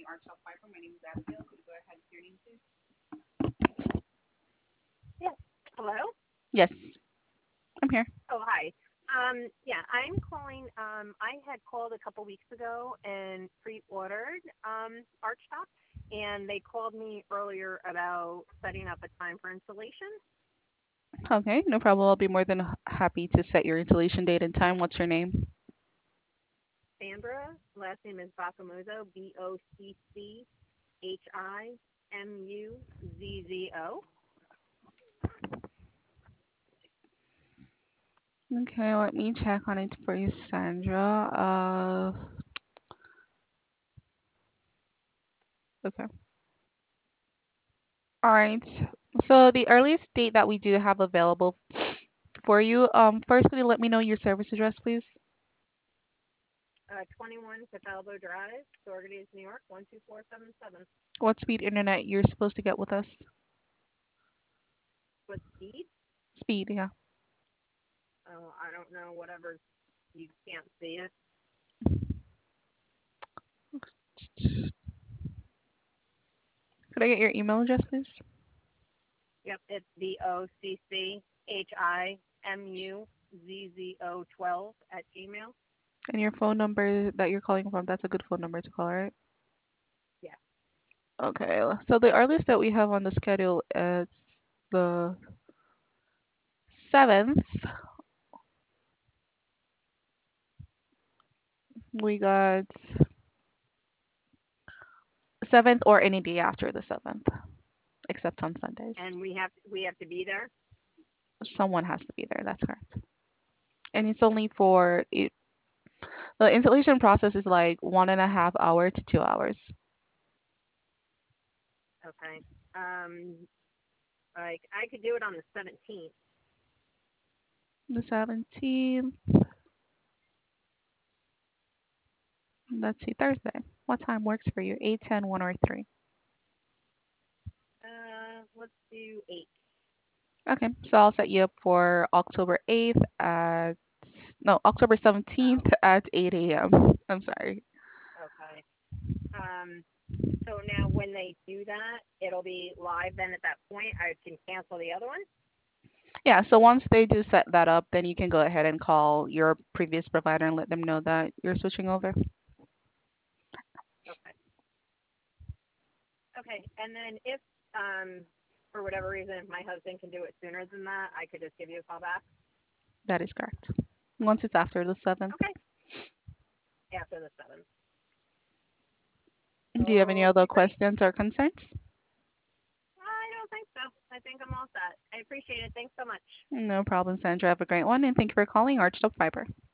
Yes. Hello? Yes, I'm here. Oh, hi. Yeah, I'm calling. I had called a couple weeks ago and pre-ordered Archtop, and they called me earlier about setting up a time for installation. Okay, no problem. I'll be more than happy to set your installation date and time. What's your name? Sandra, last name is Bacamuzzo, Boccimuzzo. Okay, let me check on it for you, Sandra. Okay. All right. So the earliest date that we do have available for you, first, could you let me know your service address, please? 21 Cataldo Drive, Saugerties, New York, 12477. What speed internet you're supposed to get with us? What speed? Speed, yeah. Oh, I don't know. Whatever. You can't see it. Could I get your email address, please? Yep, it's BOCCHIMUZZO 12 @gmail. And your phone number that you're calling from, that's a good phone number to call, right? Yeah. Okay, so the earliest that we have on the schedule is the 7th. We got 7th or any day after the 7th, except on Sundays. And we have to be there. Someone has to be there, that's correct. And it's only for it, the installation process is like 1.5 hour to 2 hours. Okay. Um, like I could do it on the 17th. The 17th, let's see, Thursday. What time works for you? 8, 10, 1, or 3? Let's do 8. Okay, so I'll set you up for October 8th at, no, October Oh, 17th at 8 a.m. I'm sorry. okay. Um, so now when they do that, it'll be live. Then at that point, I can cancel the other one. Yeah, so once they do set that up, then you can go ahead and call your previous provider and let them know that you're switching over. Okay. Okay. And then if for whatever reason, if my husband can do it sooner than that, I could just give you a call back. That is correct. Once it's after the 7th. Okay. After the 7th. Do you have any Okay, other great. questions or concerns? I don't think so. I think I'm all set. I appreciate it. Thanks so much. No problem, Sandra. Have a great one, and thank you for calling Arched Up Fiber.